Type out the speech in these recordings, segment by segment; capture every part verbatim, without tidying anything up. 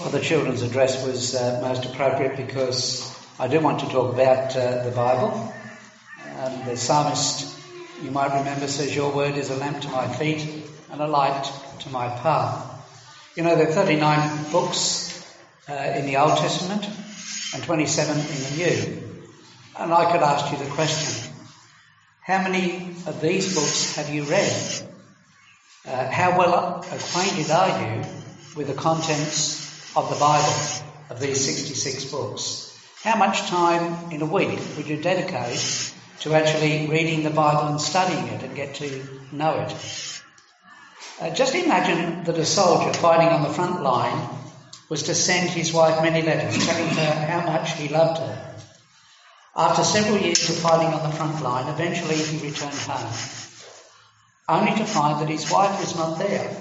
Well, the children's address was uh, most appropriate because I do want to talk about uh, the Bible. Um, the psalmist, you might remember, says, "Your word is a lamp to my feet and a light to my path." You know, there are thirty-nine books uh, in the Old Testament and twenty-seven in the New. And I could ask you the question, how many of these books have you read? Uh, how well acquainted are you with the contents of the Bible, of these sixty-six books? How much time in a week would you dedicate to actually reading the Bible and studying it and get to know it? Uh, just imagine that a soldier fighting on the front line was to send his wife many letters telling her how much he loved her. After several years of fighting on the front line, eventually he returned home, only to find that his wife was not there.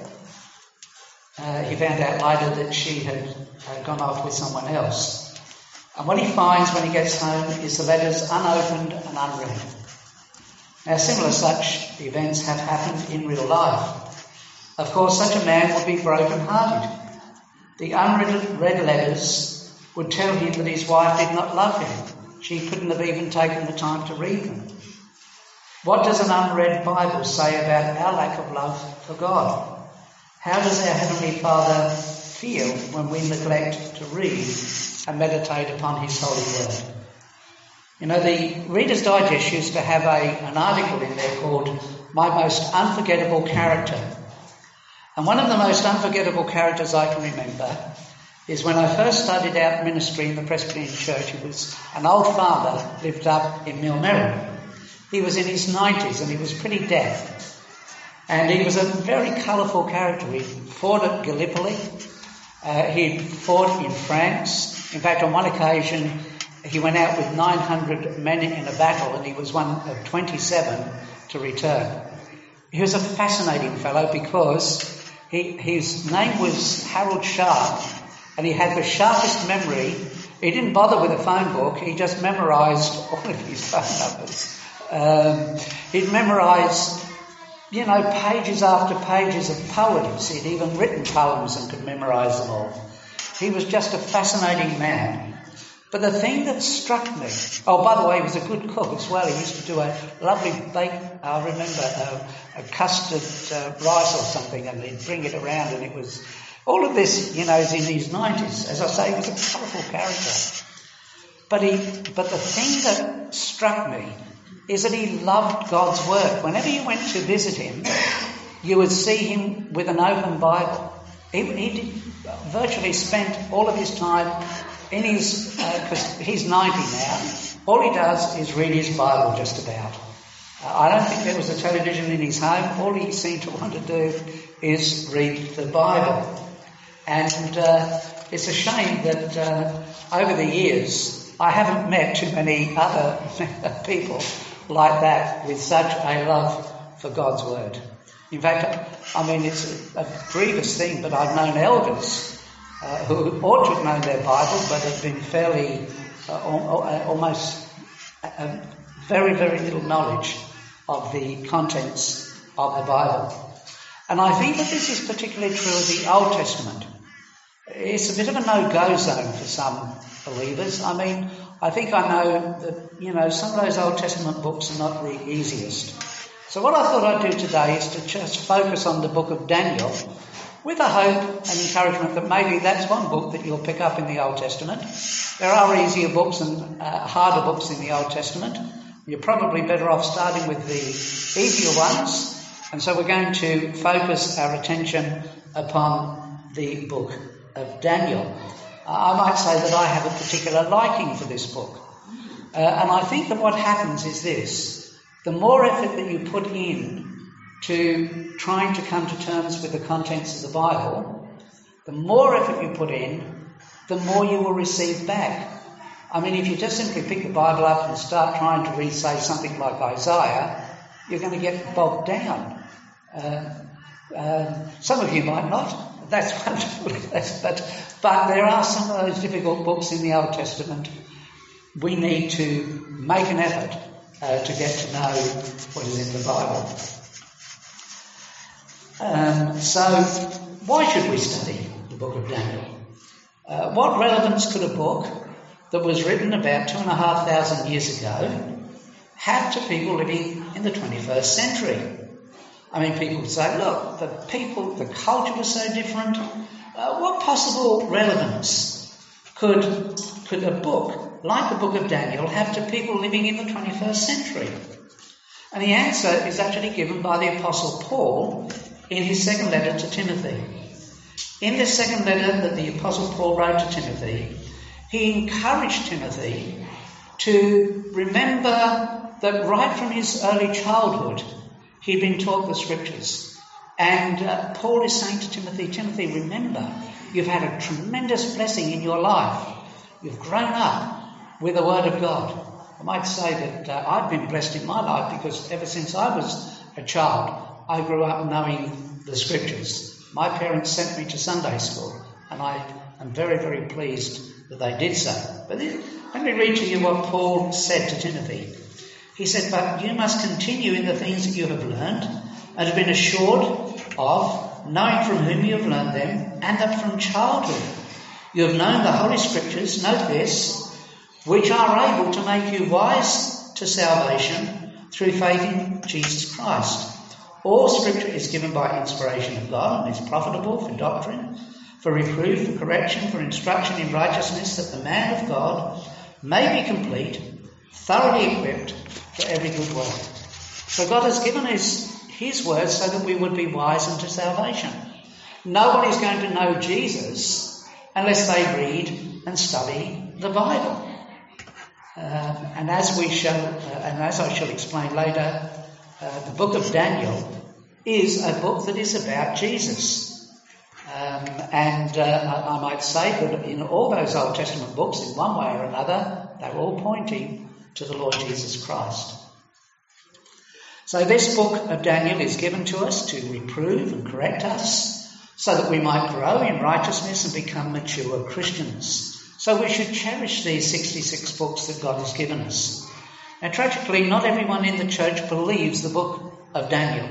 Uh, he found out later that she had uh, gone off with someone else. And what he finds when he gets home is the letters unopened and unread. Now, similar such events have happened in real life. Of course, such a man would be broken-hearted. The unread read letters would tell him that his wife did not love him. She couldn't have even taken the time to read them. What does an unread Bible say about our lack of love for God? How does our Heavenly Father feel when we neglect to read and meditate upon His holy word? You know, the Reader's Digest used to have a, an article in there called "My Most Unforgettable Character." And one of the most unforgettable characters I can remember is when I first started out ministry in the Presbyterian Church. He was an old farmer, lived up in Millmerran. He was in his nineties and he was pretty deaf. And he was a very colourful character. He fought at Gallipoli. Uh, he fought in France. In fact, on one occasion, he went out with nine hundred men in a battle and he was one of twenty-seven to return. He was a fascinating fellow because he, his name was Harold Sharp and he had the sharpest memory. He didn't bother with a phone book. He just memorised all of his phone numbers. Um, he'd memorise, you know, pages after pages of poems. He'd even written poems and could memorise them all. He was just a fascinating man. But the thing that struck me... Oh, by the way, he was a good cook as well. He used to do a lovely bake... I remember a, a custard uh, rice or something, and he'd bring it around, and it was... All of this, you know, is in his nineties. As I say, he was a colourful character. But, he, but the thing that struck me is that he loved God's word. Whenever you went to visit him, you would see him with an open Bible. He, he did virtually spent all of his time in his, because uh, he's ninety now, all he does is read his Bible just about. Uh, I don't think there was a television in his home. All he seemed to want to do is read the Bible. And uh, it's a shame that uh, over the years I haven't met too many other people like that with such a love for God's word. In fact, I mean, it's a, a grievous thing, but I've known elders uh, who ought to have known their Bible, but have been fairly, uh, al- almost uh, very, very little knowledge of the contents of the Bible. And I think that this is particularly true of the Old Testament. It's a bit of a no-go zone for some believers. I mean, I think I know that, you know, some of those Old Testament books are not the easiest. So what I thought I'd do today is to just focus on the book of Daniel with a hope and encouragement that maybe that's one book that you'll pick up in the Old Testament. There are easier books and uh, harder books in the Old Testament. You're probably better off starting with the easier ones. And so we're going to focus our attention upon the book of Daniel. I might say that I have a particular liking for this book. Uh, and I think that what happens is this. The more effort that you put in to trying to come to terms with the contents of the Bible, the more effort you put in, the more you will receive back. I mean, if you just simply pick the Bible up and start trying to read, say, something like Isaiah, you're going to get bogged down. Uh, um, some of you might not. That's wonderful. but, but there are some of those difficult books in the Old Testament. We need to make an effort uh, to get to know what is in the Bible. Um, so, why should we study the book of Daniel? Uh, what relevance could a book that was written about two and a half thousand years ago have to people living in the twenty-first century? I mean, people say, look, the people, the culture was so different. Uh, what possible relevance could, could a book like the book of Daniel have to people living in the twenty-first century? And the answer is actually given by the Apostle Paul in his second letter to Timothy. In this second letter that the Apostle Paul wrote to Timothy, he encouraged Timothy to remember that right from his early childhood, he'd been taught the Scriptures. And uh, Paul is saying to Timothy, Timothy, remember, you've had a tremendous blessing in your life. You've grown up with the Word of God. I might say that uh, I've been blessed in my life because ever since I was a child, I grew up knowing the Scriptures. My parents sent me to Sunday school, and I am very, very pleased that they did so. But then, let me read to you what Paul said to Timothy. He said, but you must continue in the things that you have learned and have been assured of, knowing from whom you have learned them, and that from childhood you have known the Holy Scriptures, note this, which are able to make you wise to salvation through faith in Jesus Christ. All Scripture is given by inspiration of God and is profitable for doctrine, for reproof, for correction, for instruction in righteousness, that the man of God may be complete, thoroughly equipped for every good work. So God has given us his word so that we would be wise unto salvation. No one is going to know Jesus unless they read and study the Bible. Um, and as we shall, uh, and as I shall explain later, uh, the book of Daniel is a book that is about Jesus. Um, and uh, I, I might say that in all those Old Testament books, in one way or another, they're all pointing to the Lord Jesus Christ. So this book of Daniel is given to us to reprove and correct us so that we might grow in righteousness and become mature Christians. So we should cherish these sixty-six books that God has given us. Now, tragically, not everyone in the church believes the book of Daniel.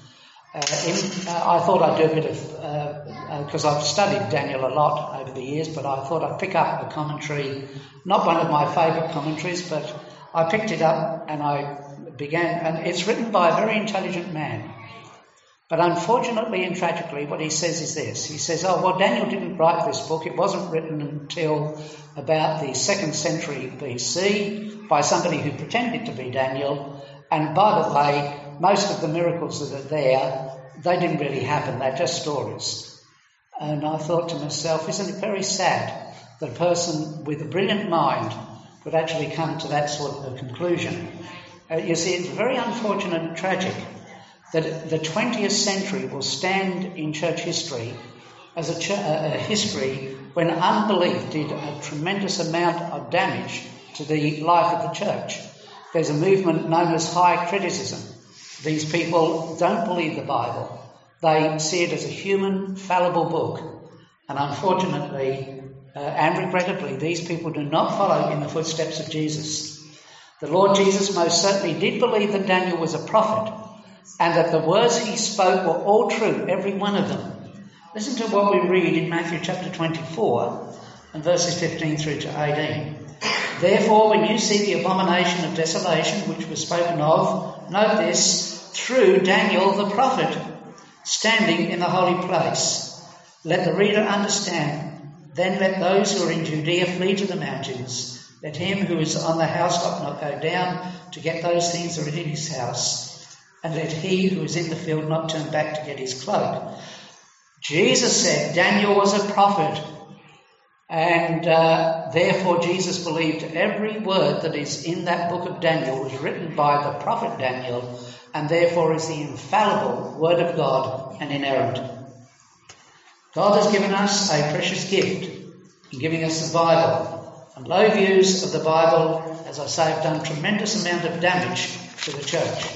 Uh, in, uh, I thought I'd do a bit of, because uh, uh, I've studied Daniel a lot over the years, but I thought I'd pick up a commentary, not one of my favourite commentaries, but I picked it up and I began, and it's written by a very intelligent man. But unfortunately and tragically, what he says is this. He says, oh, well, Daniel didn't write this book. It wasn't written until about the second century B C by somebody who pretended to be Daniel. And by the way, most of the miracles that are there, they didn't really happen. They're just stories. And I thought to myself, isn't it very sad that a person with a brilliant mind would actually come to that sort of conclusion? Uh, you see, it's very unfortunate and tragic that the twentieth century will stand in church history as a, ch- a history when unbelief did a tremendous amount of damage to the life of the church. There's a movement known as high criticism. These people don't believe the Bible. They see it as a human, fallible book. And unfortunately, uh, and regrettably, these people do not follow in the footsteps of Jesus. The Lord Jesus most certainly did believe that Daniel was a prophet, and that the words he spoke were all true, every one of them. Listen to what we read in Matthew chapter twenty-four and verses fifteen through to eighteen. Therefore, when you see the abomination of desolation which was spoken of, note this, through Daniel the prophet, standing in the holy place. Let the reader understand. Then let those who are in Judea flee to the mountains. Let him who is on the housetop not go down to get those things that are in his house. And let he who is in the field not turn back to get his cloak. Jesus said Daniel was a prophet, and uh, therefore Jesus believed every word that is in that book of Daniel was written by the prophet Daniel, and therefore is the infallible word of God and inerrant. God has given us a precious gift in giving us the Bible, and low views of the Bible, as I say, have done tremendous amount of damage to the church.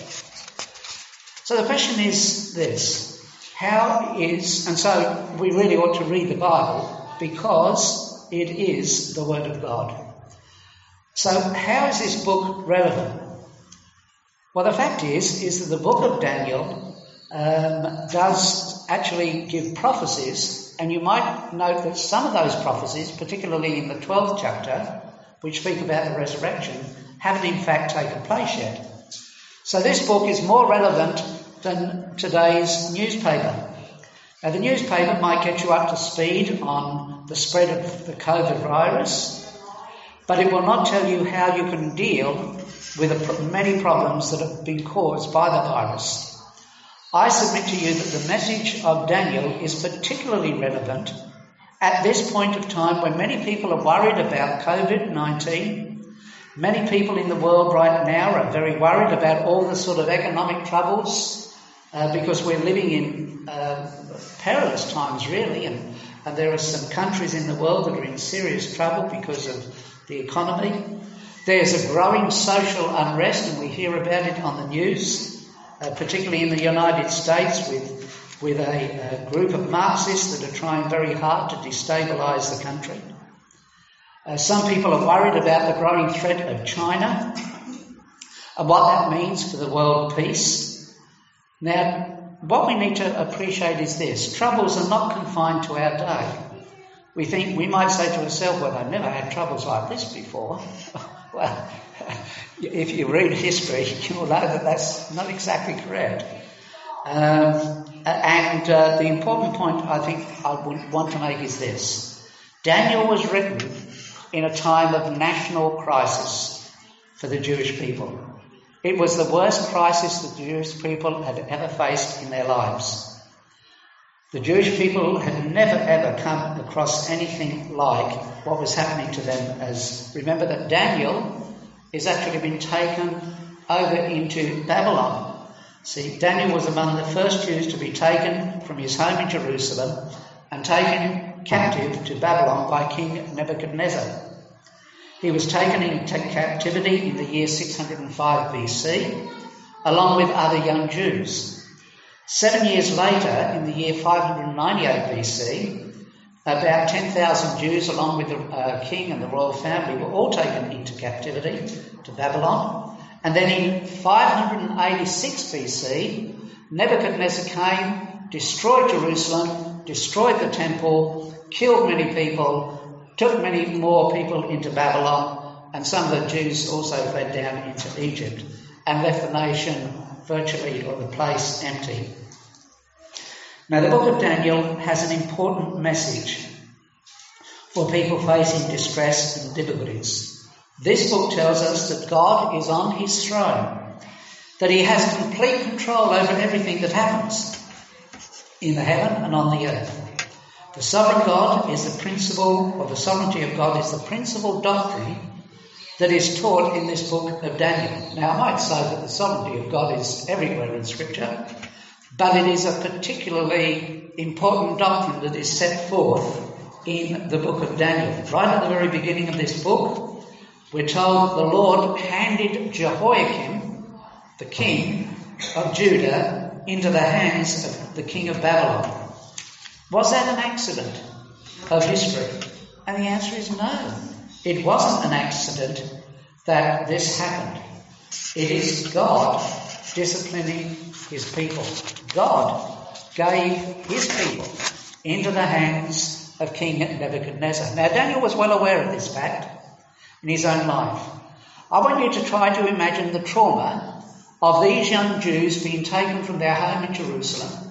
So the question is this, how is, and so we really ought to read the Bible because it is the Word of God. So how is this book relevant? Well, the fact is, is that the book of Daniel um, does actually give prophecies And you might note that some of those prophecies, particularly in the twelfth chapter, which speak about the resurrection, haven't in fact taken place yet. So this book is more relevant than today's newspaper. Now, the newspaper might get you up to speed on the spread of the COVID virus, but it will not tell you how you can deal with the many problems that have been caused by the virus. I submit to you that the message of Daniel is particularly relevant at this point of time when many people are worried about COVID nineteen. Many people in the world right now are very worried about all the sort of economic troubles uh, because we're living in uh, perilous times, really, and, and there are some countries in the world that are in serious trouble because of the economy. There's a growing social unrest, and we hear about it on the news. Uh, particularly in the United States, with with a, a group of Marxists that are trying very hard to destabilise the country. Uh, some people are worried about the growing threat of China and what that means for the world peace. Now, what we need to appreciate is this: troubles are not confined to our day. We think, we might say to ourselves, well, I've never had troubles like this before. Well, if you read history, you will know that that's not exactly correct. Um, and uh, the important point I think I would want to make is this. Daniel was written in a time of national crisis for the Jewish people. It was the worst crisis the Jewish people had ever faced in their lives. The Jewish people had never ever come across anything like what was happening to them. As remember that Daniel has actually been taken over into Babylon. See, Daniel was among the first Jews to be taken from his home in Jerusalem and taken captive to Babylon by King Nebuchadnezzar. He was taken into captivity in the year six hundred five B C, along with other young Jews. Seven years later, in the year five hundred ninety-eight B C, about ten thousand Jews, along with the uh, king and the royal family, were all taken into captivity to Babylon. And then in five hundred eighty-six B C, Nebuchadnezzar came, destroyed Jerusalem, destroyed the temple, killed many people, took many more people into Babylon, and some of the Jews also fled down into Egypt and left the nation virtually, or the place, empty. Now, the book of Daniel has an important message for people facing distress and difficulties. This book tells us that God is on his throne, that he has complete control over everything that happens in the heaven and on the earth. The sovereign God is the principle, or the sovereignty of God is the principal doctrine that is taught in this book of Daniel. Now, I might say that the sovereignty of God is everywhere in Scripture, but it is a particularly important doctrine that is set forth in the book of Daniel. Right at the very beginning of this book, we're told the Lord handed Jehoiakim, the king of Judah, into the hands of the king of Babylon. Was that an accident of history? And the answer is no. It wasn't an accident that this happened. It is God disciplining his people. God gave his people into the hands of King Nebuchadnezzar. Now, Daniel was well aware of this fact in his own life. I want you to try to imagine the trauma of these young Jews being taken from their home in Jerusalem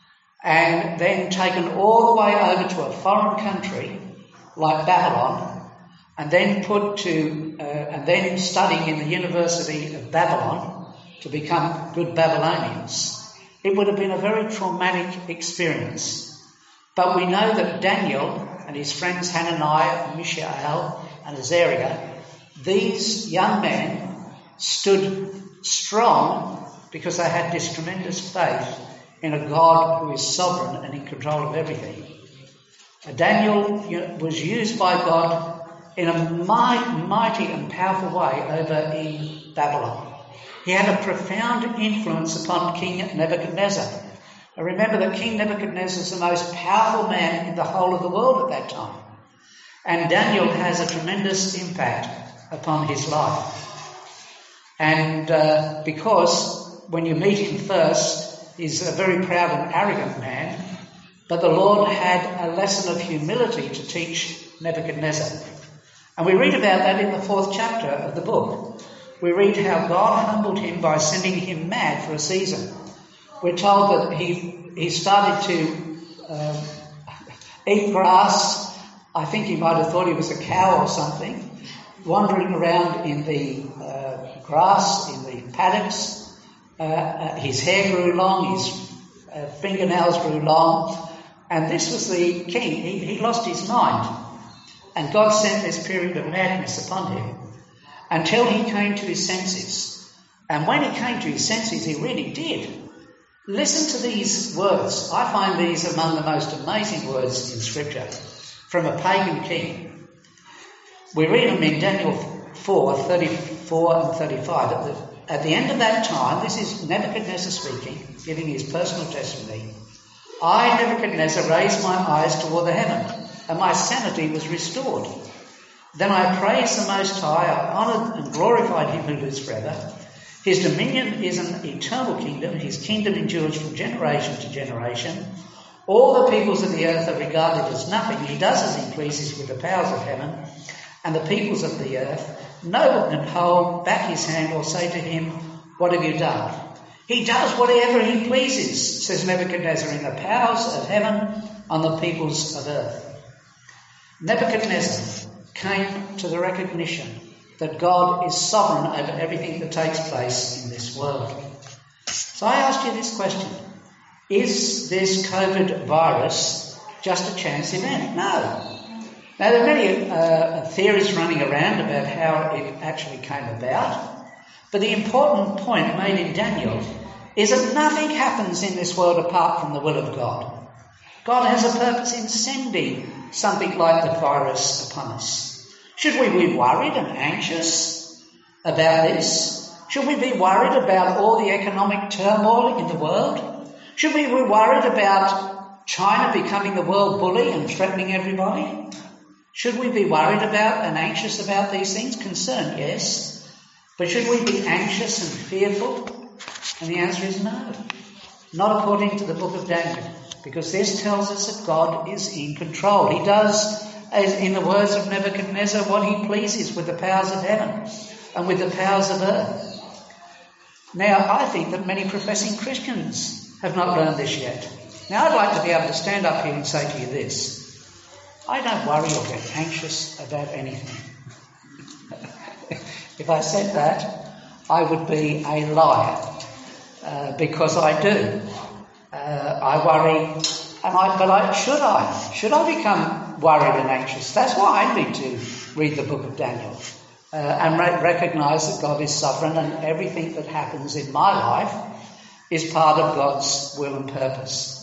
and then taken all the way over to a foreign country like Babylon, and then put to, uh, and then studying in the University of Babylon to become good Babylonians. It would have been a very traumatic experience. But we know that Daniel and his friends Hananiah, Mishael and Azariah, these young men stood strong because they had this tremendous faith in a God who is sovereign and in control of everything. Daniel was used by God in a mighty and powerful way over in Babylon. He had a profound influence upon King Nebuchadnezzar. Now remember that King Nebuchadnezzar is the most powerful man in the whole of the world at that time. And Daniel has a tremendous impact upon his life. And uh, because when you meet him first, he's a very proud and arrogant man, But the Lord had a lesson of humility to teach Nebuchadnezzar. And we read about that in the fourth chapter of the book. We read how God humbled him by sending him mad for a season. We're told that he he started to uh, eat grass. I think he might have thought he was a cow or something, wandering around in the uh, grass, in the paddocks. Uh, uh, his hair grew long, his uh, fingernails grew long, and this was the king. He, he lost his mind, and God sent this period of madness upon him until he came to his senses. And when he came to his senses, he really did. Listen to these words. I find these among the most amazing words in Scripture from a pagan king. We read them in Daniel four, thirty-four and thirty-five. At the, at the end of that time, this is Nebuchadnezzar speaking, giving his personal testimony. I, Nebuchadnezzar, raised my eyes toward the heaven, and my sanity was restored. Then I praised the Most High, I honoured and glorified him who lives forever. His dominion is an eternal kingdom. His kingdom endures from generation to generation. All the peoples of the earth are regarded as nothing. He does as he pleases with the powers of heaven and the peoples of the earth. No one can hold back his hand or say to him, what have you done? He does whatever he pleases, says Nebuchadnezzar, in the powers of heaven on the peoples of earth. Nebuchadnezzar came to the recognition that God is sovereign over everything that takes place in this world. So I ask you this question. Is this COVID virus just a chance event? No. Now, there are many uh, theories running around about how it actually came about. But the important point made in Daniel is that nothing happens in this world apart from the will of God. God has a purpose in sending something like the virus upon us. Should we be worried and anxious about this? Should we be worried about all the economic turmoil in the world? Should we be worried about China becoming the world bully and threatening everybody? Should we be worried about and anxious about these things? Concerned, yes. But should we be anxious and fearful? And the answer is no. Not according to the book of Daniel, because this tells us that God is in control. He does, as in the words of Nebuchadnezzar, what he pleases with the powers of heaven and with the powers of earth. Now, I think that many professing Christians have not learned this yet. Now, I'd like to be able to stand up here and say to you this. I don't worry or get anxious about anything. If I said that, I would be a liar, uh, because I do. Uh, I worry, and I, but I, should I? Should I become worried and anxious? That's why I need to read the book of Daniel uh, and re- recognise that God is sovereign and everything that happens in my life is part of God's will and purpose.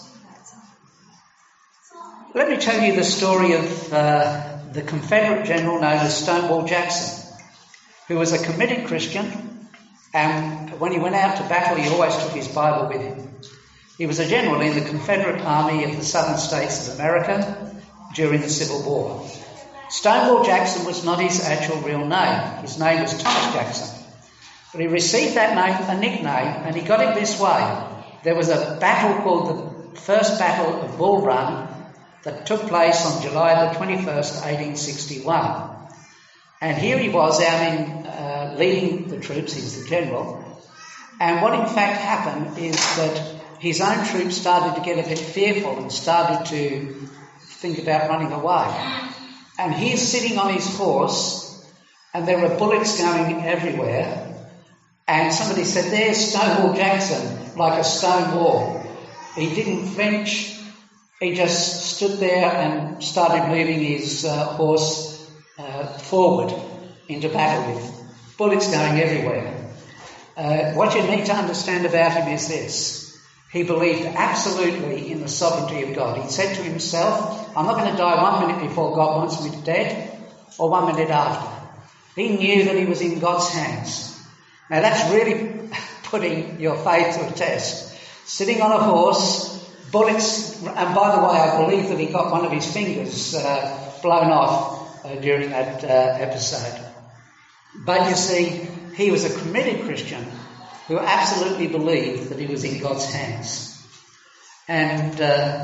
Let me tell you the story of uh, the Confederate general known as Stonewall Jackson, who was a committed Christian, and when he went out to battle, he always took his Bible with him. He was a general in the Confederate Army of the Southern States of America during the Civil War. Stonewall Jackson was not his actual real name. His name was Thomas Jackson. But he received that name, a nickname, and he got it this way. There was a battle called the First Battle of Bull Run that took place on July the twenty-first, eighteen sixty-one. And here he was out in uh, leading the troops, he's the general. And what in fact happened is that his own troops started to get a bit fearful and started to think about running away. And he's sitting on his horse, and there were bullets going everywhere. And somebody said, there's Stonewall Jackson, like a stone wall. He didn't flinch. He just stood there and started moving his uh, horse uh, forward into battle with bullets going everywhere. Uh, what you need to understand about him is this. He believed absolutely in the sovereignty of God. He said to himself, I'm not going to die one minute before God wants me dead or one minute after. He knew that he was in God's hands. Now that's really putting your faith to a test. Sitting on a horse, bullets, and by the way, I believe that he got one of his fingers uh, blown off uh, during that uh, episode. But you see, he was a committed Christian who absolutely believed that he was in God's hands. And uh,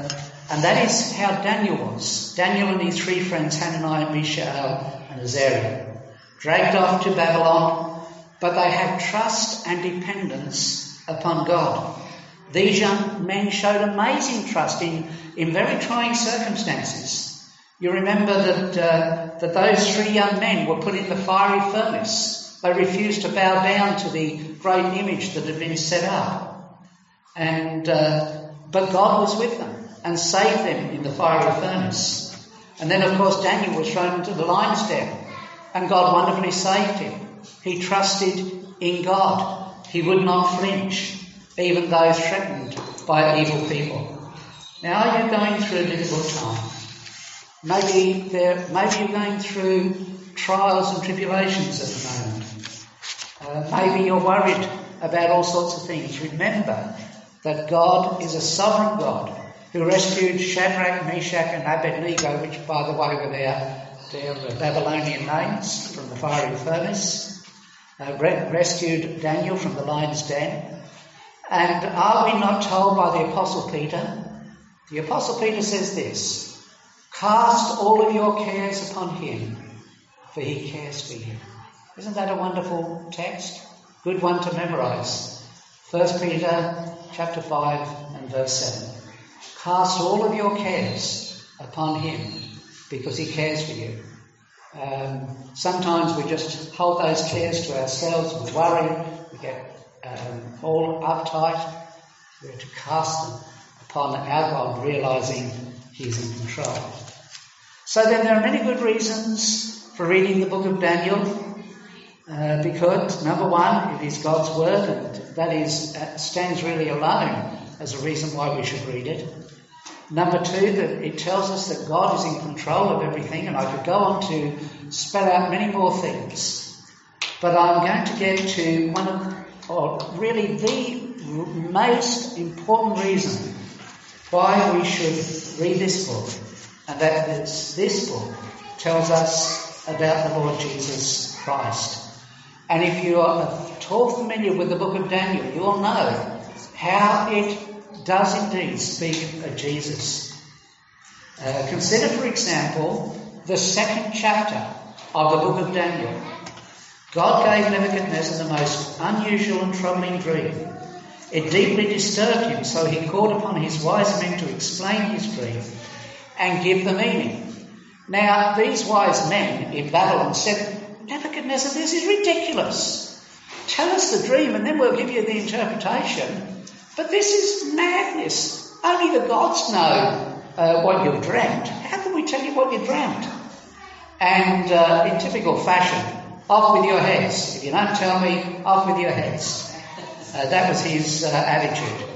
and that is how Daniel was. Daniel and his three friends, Hananiah, Mishael and Azariah, dragged off to Babylon, but they had trust and dependence upon God. These young men showed amazing trust in, in very trying circumstances. You remember that uh, that those three young men were put in the fiery furnace. They refused to bow down to the great image that had been set up. And uh, but God was with them and saved them in the fiery furnace. And then, of course, Daniel was thrown into the lion's den, and God wonderfully saved him. He trusted in God. He would not flinch, even though threatened by evil people. Now, are you going through a difficult time? Maybe there, maybe you're going through trials and tribulations at the moment. Uh, maybe you're worried about all sorts of things. Remember that God is a sovereign God who rescued Shadrach, Meshach and Abednego, which, by the way, were their, their Babylonian names, from the fiery furnace. Uh, re- rescued Daniel from the lion's den. And are we not told by the Apostle Peter? The Apostle Peter says this: cast all of your cares upon him, for he cares for you. Isn't that a wonderful text? Good one to memorise. First Peter chapter five and verse seven. Cast all of your cares upon him, because he cares for you. Um, sometimes we just hold those cares to ourselves, we worry, we get um, all uptight. We're to cast them upon our God, realising he's in control. So then there are many good reasons for reading the book of Daniel, uh, because number one, it is God's word, and that is uh, stands really alone as a reason why we should read it. Number two, that it tells us that God is in control of everything, and I could go on to spell out many more things, but I'm going to get to one of, or really the most important reason why we should read this book, and that is this book tells us about the Lord Jesus Christ. And if you are at all familiar with the book of Daniel, you will know how it does indeed speak of Jesus. Uh, consider, for example, the second chapter of the book of Daniel. God gave Nebuchadnezzar the most unusual and troubling dream. It deeply disturbed him, so he called upon his wise men to explain his dream and give the meaning. Now, these wise men in Babylon said, Nebuchadnezzar, this is ridiculous. Tell us the dream and then we'll give you the interpretation. But this is madness. Only the gods know uh, what you've dreamt. How can we tell you what you dreamt? And uh, in typical fashion, off with your heads. If you don't tell me, off with your heads. Uh, that was his uh, attitude.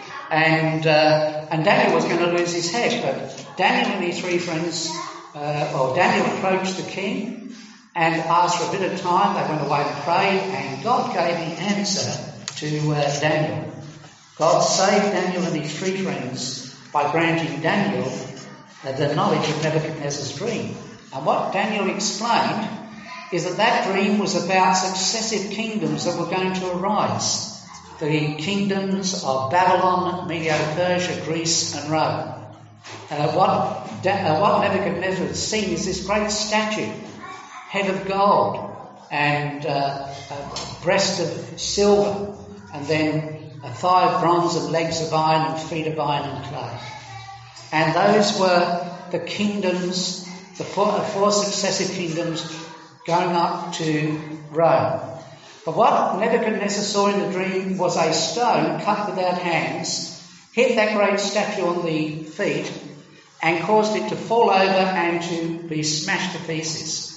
And uh, and Daniel was going to lose his head, but Daniel and his three friends, uh, well, Daniel approached the king and asked for a bit of time. They went away and prayed, and God gave the answer to uh, Daniel. God saved Daniel and his three friends by granting Daniel uh, the knowledge of Nebuchadnezzar's dream. And what Daniel explained is that that dream was about successive kingdoms that were going to arise. The kingdoms of Babylon, Medo-Persia, Greece and Rome. Uh, what, da- uh, what Nebuchadnezzar had seen is this great statue, head of gold and uh, a breast of silver, and then a thigh of bronze and legs of iron and feet of iron and clay. And those were the kingdoms, the four, four successive kingdoms going up to Rome. But what Nebuchadnezzar saw in the dream was a stone cut without hands, hit that great statue on the feet and caused it to fall over and to be smashed to pieces.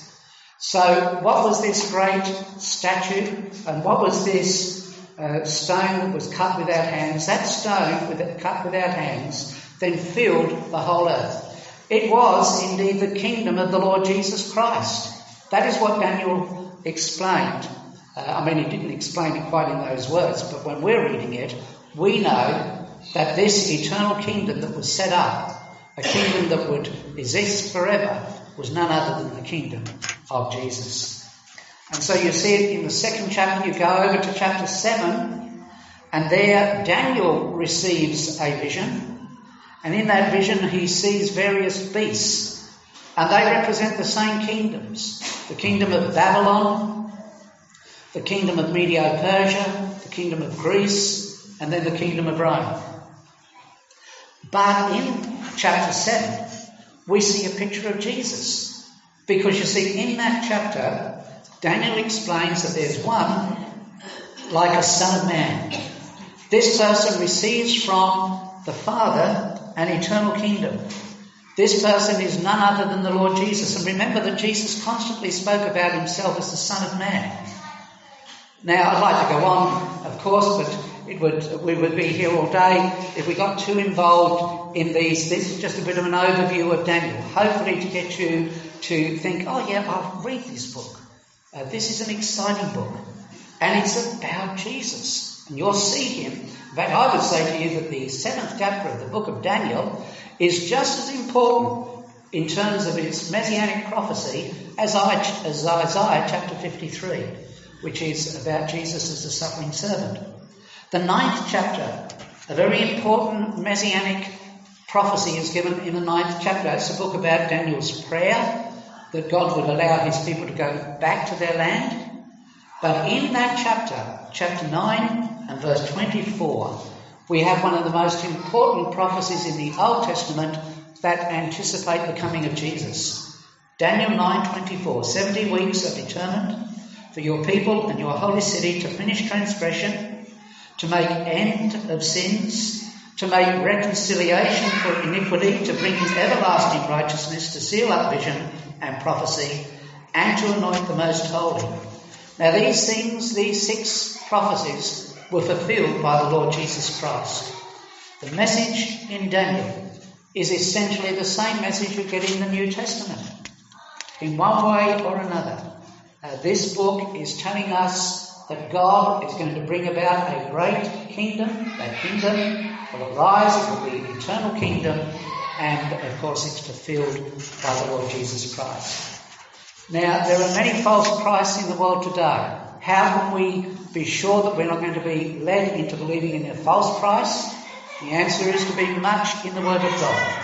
So what was this great statue and what was this uh, stone that was cut without hands? That stone with cut without hands then filled the whole earth. It was indeed the kingdom of the Lord Jesus Christ. That is what Daniel explained. Uh, I mean, he didn't explain it quite in those words, but when we're reading it, we know that this eternal kingdom that was set up, a kingdom that would exist forever, was none other than the kingdom of Jesus. And so you see it in the second chapter. You go over to chapter seven, and there Daniel receives a vision, And in that vision he sees various beasts, and they represent the same kingdoms. The kingdom of Babylon, the kingdom of Medo-Persia, the kingdom of Greece, and then the kingdom of Rome. But in chapter seven, we see a picture of Jesus. Because you see, in that chapter, Daniel explains that there's one like a son of man. This person receives from the Father an eternal kingdom. This person is none other than the Lord Jesus. And remember that Jesus constantly spoke about himself as the Son of Man. Now, I'd like to go on, of course, but it would we would be here all day if we got too involved in these. This is just a bit of an overview of Daniel, hopefully to get you to think, oh yeah, I'll read this book. Uh, this is an exciting book, and it's about Jesus. And you'll see him. In fact, I would say to you that the seventh chapter of the book of Daniel is just as important in terms of its messianic prophecy as Isaiah chapter fifty-three, which is about Jesus as the suffering servant. The ninth chapter, a very important messianic prophecy is given in the ninth chapter. It's a book about Daniel's prayer, that God would allow his people to go back to their land. But in that chapter, chapter nine and verse twenty-four, we have one of the most important prophecies in the Old Testament that anticipate the coming of Jesus. Daniel nine twenty-four, seventy weeks are determined for your people and your holy city to finish transgression, to make end of sins, to make reconciliation for iniquity, to bring in everlasting righteousness, to seal up vision and prophecy, and to anoint the most holy. Now these things, these six prophecies were fulfilled by the Lord Jesus Christ. The message in Daniel is essentially the same message you get in the New Testament. In one way or another, uh, this book is telling us that God is going to bring about a great kingdom. That kingdom will arise, it will be an eternal kingdom, and of course it's fulfilled by the Lord Jesus Christ. Now, there are many false Christs in the world today. How can we be sure that we're not going to be led into believing in a false Christ? The answer is to be much in the Word of God.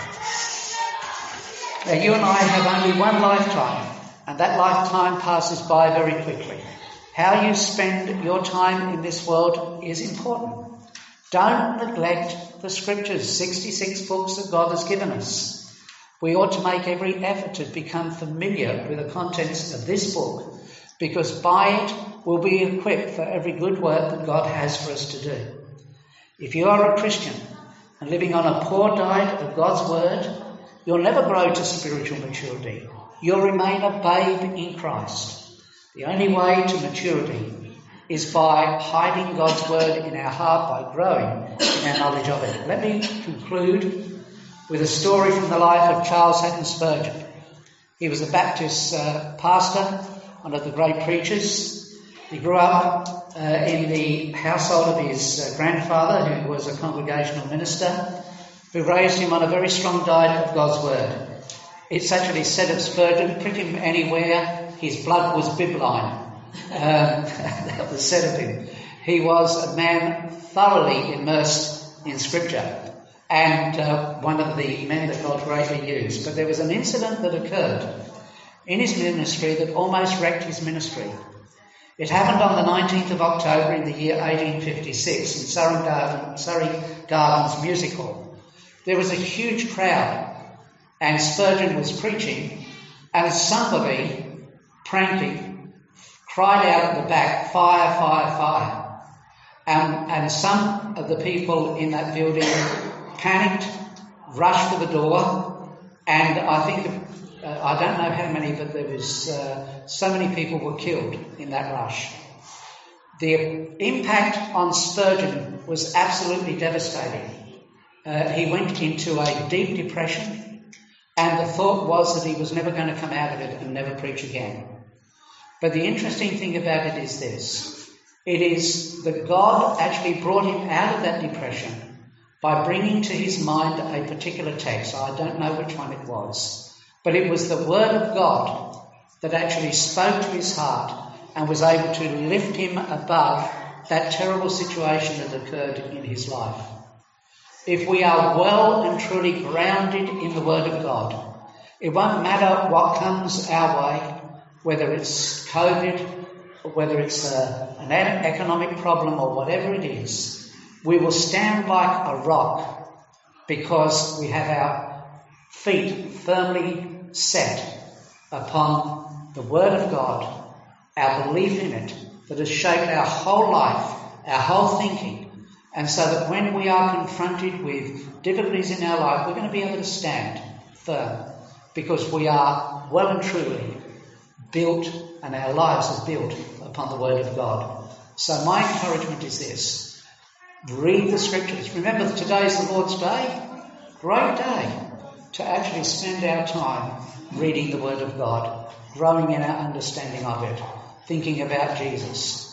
Now, you and I have only one lifetime, and that lifetime passes by very quickly. How you spend your time in this world is important. Don't neglect the Scriptures, sixty-six books that God has given us. We ought to make every effort to become familiar with the contents of this book, because by it we'll be equipped for every good work that God has for us to do. If you are a Christian and living on a poor diet of God's Word, you'll never grow to spiritual maturity. You'll remain a babe in Christ. The only way to maturity is by hiding God's Word in our heart, by growing in our knowledge of it. Let me conclude with a story from the life of Charles Haddon Spurgeon. He was a Baptist uh, pastor, one of the great preachers. He grew up uh, in the household of his uh, grandfather, who was a congregational minister, who raised him on a very strong diet of God's Word. It's actually said of Spurgeon, prick him anywhere, his blood was bibline. Um, that was said of him. He was a man thoroughly immersed in Scripture, and uh, one of the men that God greatly used. But there was an incident that occurred in his ministry that almost wrecked his ministry. It happened on the nineteenth of October in the year eighteen fifty-six in Surrey Gardens, Surrey Gardens Music Hall. There was a huge crowd, and Spurgeon was preaching, and somebody, frantic, cried out at the back, "Fire, fire, fire." And, and some of the people in that building panicked, rushed for the door, and I think, uh, I don't know how many, but there was, uh, so many people were killed in that rush. The impact on Spurgeon was absolutely devastating. Uh, he went into a deep depression, and the thought was that he was never going to come out of it and never preach again. But the interesting thing about it is this. It is that God actually brought him out of that depression by bringing to his mind a particular text. I don't know which one it was, but it was the Word of God that actually spoke to his heart and was able to lift him above that terrible situation that occurred in his life. if we are well and truly grounded in the Word of God, it won't matter what comes our way, whether it's COVID, or whether it's a, an economic problem or whatever it is, we will stand like a rock because we have our feet firmly set upon the Word of God, our belief in it that has shaped our whole life, our whole thinking. And so that when we are confronted with difficulties in our life, we're going to be able to stand firm because we are well and truly built, and our lives are built upon the Word of God. So my encouragement is this: read the Scriptures. Remember that today is the Lord's Day. Great day to actually spend our time reading the Word of God, growing in our understanding of it, thinking about Jesus.